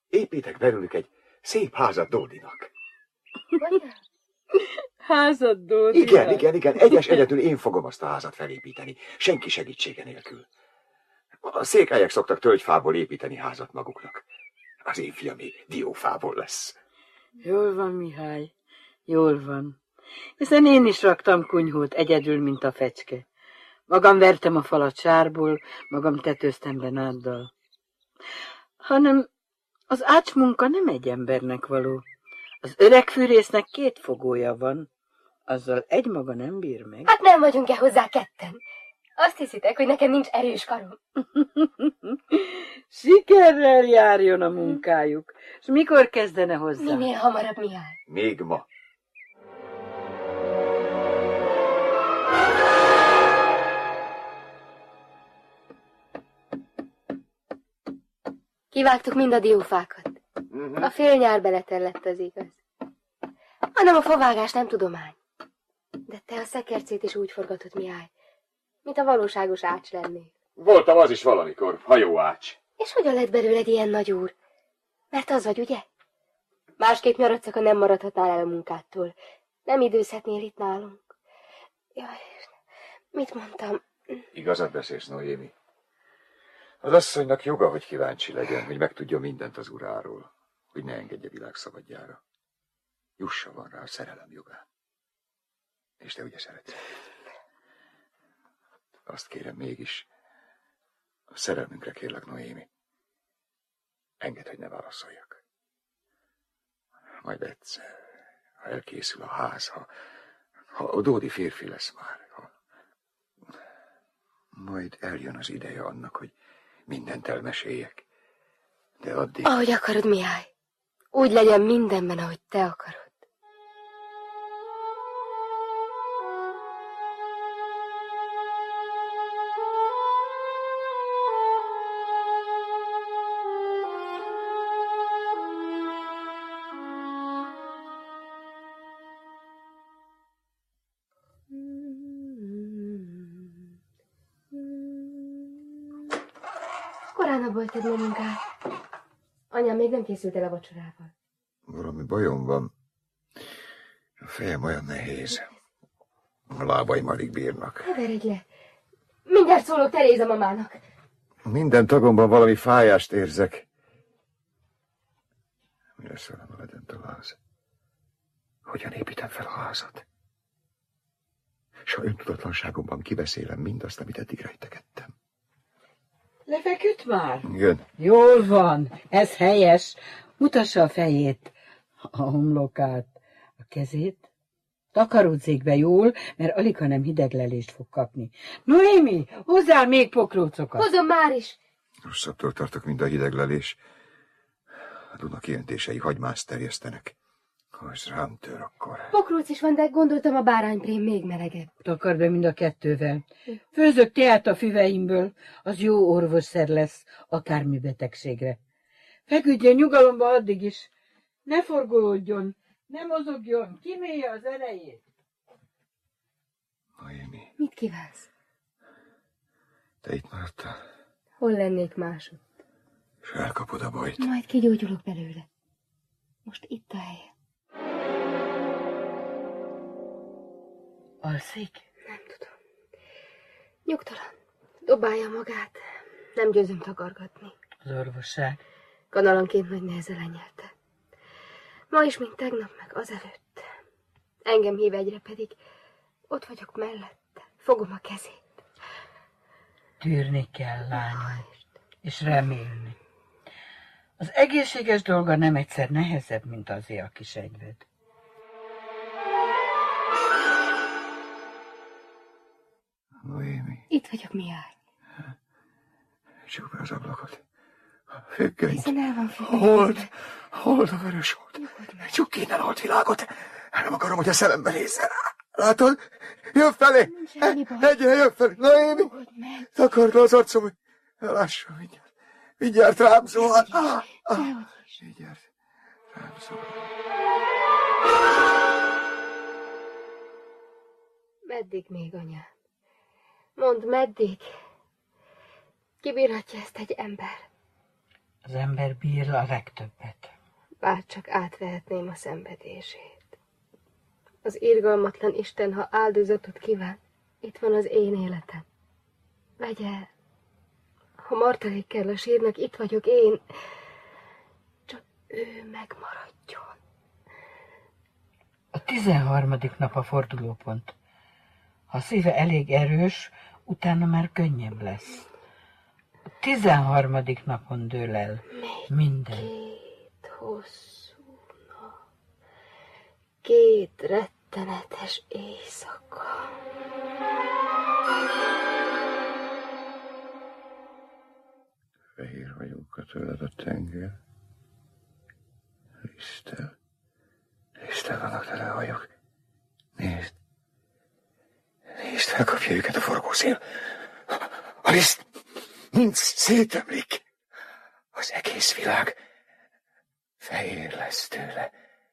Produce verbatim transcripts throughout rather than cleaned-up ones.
Építek belőlük egy szép házat Dódinak. Házat Dódinak? Igen, igen, igen. Egyes egyedül én fogom azt a házat felépíteni. Senki segítsége nélkül. A székelyek szoktak tölgyfából építeni házat maguknak. Az én fiamé diófából lesz. Jól van, Mihály. Jól van. Hiszen én is raktam kunyhót egyedül, mint a fecske. Magam vertem a falat sárból, magam tetőztem be náddal. Hanem az ácsmunka nem egy embernek való. Az öreg fűrésznek két fogója van. Azzal egy maga nem bír meg. Hát nem vagyunk-e hozzá ketten? Azt hiszitek, hogy nekem nincs erős karom? Sikerrel járjon a munkájuk. És mikor kezdene hozzá? Minél hamarabb, Mihály. Még ma. Kivágtuk mind a diófákat. Uh-huh. A fél nyár beletellett, az igaz. Hanem a favágás nem tudomány. De te a szekercét is úgy forgatod, Mihály, mint a valóságos ács lennél. Voltam az is valamikor, hajóács. És hogyan lett belőled ilyen nagy úr? Mert az vagy, ugye? Másképp nyaradszaka nem maradhatnál el a munkától. Nem időzhetnél itt nálunk. Jaj, mit mondtam? Igazat beszélsz, Noémi. Az asszonynak joga, hogy kíváncsi legyen, hogy megtudja mindent az uráról, hogy ne engedje világszabadjára. Jussa van rá a szerelem jogán. És te ugye szeretsz? Azt kérem mégis, a szerelmünkre kérlek, Noémi. Engedd, hogy ne válaszoljak. Majd egyszer, ha elkészül a ház, ha, ha a Dódi férfi lesz már, ha... majd eljön az ideje annak, hogy mindent elmeséljek. De addig... Ahogy akarod, Mihály. Úgy legyen mindenben, ahogy te akarod. Korán voltad ma munkát. Anyám még nem készült el a vacsorával. Valami bajom van. A fejem olyan nehéz. A lábaim alig bírnak. Heveredj le. Mindjárt szólok Teréza mamának. Minden tagomban valami fájást érzek. Mi lesz velem, ha ledönt a láz? Hogyan építem fel a házat? S ha öntudatlanságomban kibeszélem mindazt, amit eddig rejtegettem. Lefeküdt már? Igen. Jól van, ez helyes. Mutassa a fejét, a homlokát, a kezét. Takaródzzék be jól, mert alig, ha nem hideglelést fog kapni. Noémi, hozzál még pokrócokat. Hozom már is. Rosszabbtól tartok, mint a hideglelés. A Duna kiöntései hagymászt terjesztenek. Ha ez rám tör, akkor... Pokróc is van, de gondoltam a bárányprém még melegebb. Takard be mind a kettővel. Főzök teát a füveimből, az jó orvosszer lesz akármi betegségre. Feküdjön nyugalomba addig is. Ne forgolódjon, ne mozogjon, kimélje az erejét. Noémi. Mit kívánsz? Te itt maradtál? Hol lennék másod? És elkapod a bajt. Majd kigyógyulok belőle. Most itt a helye. Alszik? Nem tudom. Nyugtalan. Dobálja magát. Nem győzöm takargatni. Az orvosság? Kanalanként nagy nehezen lenyelte. Ma is, mint tegnap, meg azelőtt. Engem hív egyre, pedig ott vagyok mellette. Fogom a kezét. Tűrni kell, lányom, és remélni. Az egészséges dolga nem egyszer nehezebb, mint azé a kis egyved. Noémi. Itt vagyok, Mihály. Csukd be az ablakot. Függöny. Hiszen el van függöny. Hold, hold a vörös hold. Csukd ki innen a világot. Nem akarom, hogy a szemembe nézzen rá. Látod? Jön felé. Egyre jön felé. Noémi. Takard le az arcom, hogy lássam mindjárt. Mindjárt rám zuhan. Ah, ah. Mindjárt rám zuhan. Meddig még, anyám? Mondd, meddig? Kibírhatja ezt egy ember? Az ember bír a legtöbbet. Bár csak átvehetném a szenvedését. Az irgalmatlan Isten, ha áldozatot kíván, itt van az én életem. Vegye el. Ha martalék kell a sírnak, itt vagyok én. Csak ő megmaradjon. A tizenharmadik nap a fordulópont. Ha a szíve elég erős, utána már könnyebb lesz. A tizenharmadik napon dől el minden. Két hosszú nap. Két rettenetes éjszaka. Fehér hajókat tőled a tenger. Liszttel. Liszttel vannak tele a hajók. Nézd. Nézd, felkapja őket a forgószél. A liszt mind szétömlik. Az egész világ fehér lesz tőle.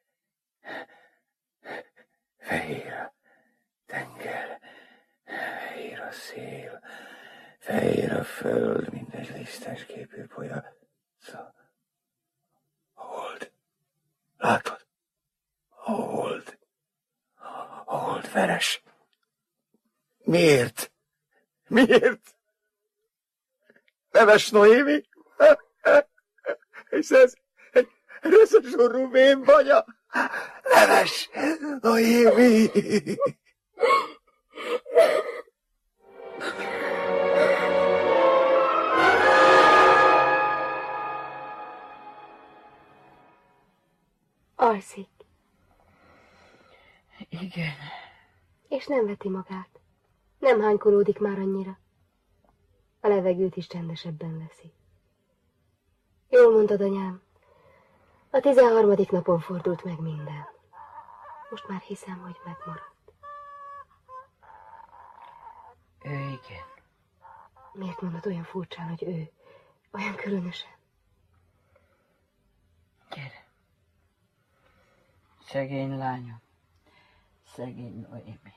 Fehér a tenger. Fehér a szél. Fehér a föld, mindegy lisztes képű polyaca. Hold. Látod? Hold. Hold veres. Miért? Miért? Neves Noémi? És ez egy röszösorú vénbanya. Neves Noémi! Alszik. Igen. És nem veti magát. Nem hánykolódik már annyira. A levegőt is csendesebben veszi. Jól mondtad, anyám. A tizenharmadik napon fordult meg minden. Most már hiszem, hogy megmaradt. Ő igen. Miért mondod olyan furcsán, hogy ő? Olyan különösen? Gyere. Szegény lányom. Szegény Noémi.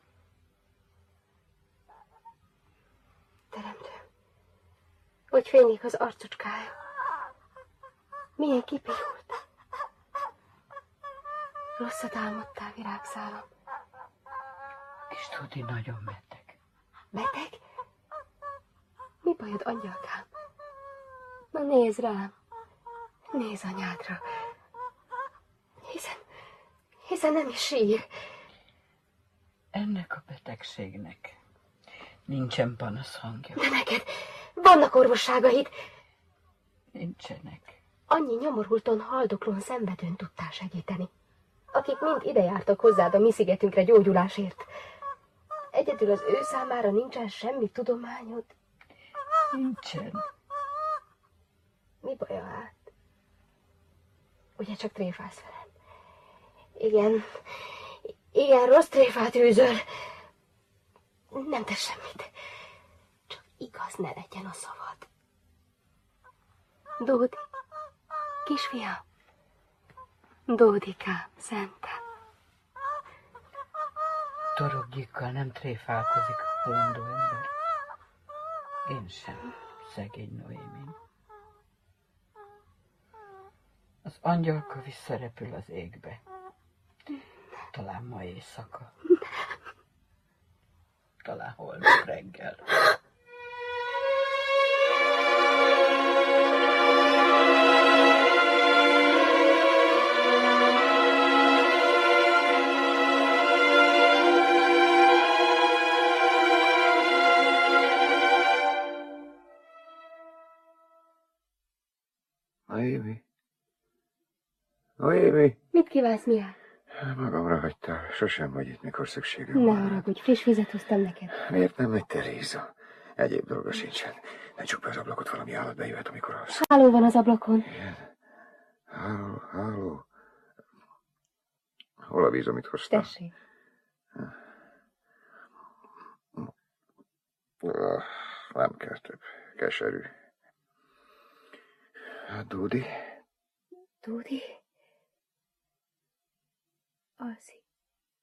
Teremtő. Hogy fénylik az arcocskája. Milyen kipirult. Rosszat álmodtál, virágszálam. És Tudi nagyon beteg. Beteg? Mi bajod, angyalkám? Na nézd rám. Nézd anyádra. Hiszen, hiszen nem is sír. Ennek a betegségnek nincsen panasz hangja. De neked vannak orvosságaid. Nincsenek. Annyi nyomorulton, haldoklón, szenvedőn tudtál segíteni, akik mind ide jártak hozzád a mi szigetünkre gyógyulásért. Egyedül az ő számára nincsen semmi tudományod. Nincsen. Mi baja hát? Ugye csak tréfálsz velem? Igen, igen, rossz tréfát űzöl. Nem tesz semmit. Csak igaz ne legyen a szavad. Dódi, kisfiam. Dódikám, szentem. Doroggyékkal nem tréfálkozik a bolondó ember. Én sem, szegény Noémin. Az angyalka visszarepül az égbe. Talán ma éjszaka. Talán holnap reggel. Noémi? Noémi? Mit kívánsz, Mihály? Magamra hagytál. Sosem vagy itt, mikor szükségem Ne van. haragudj, friss vizet hoztam neked. Miért nem megy Teréza? Egyéb dolga sincsen. Ne csukd be az ablakot, valami állat bejöhet, amikor alsz. Háló van az ablakon. Igen. Háló, háló. Hol a víz, amit hoztam? Tessék. Ah, nem kell több. Keserű. Hát, Dódi? Dódi? Alszik.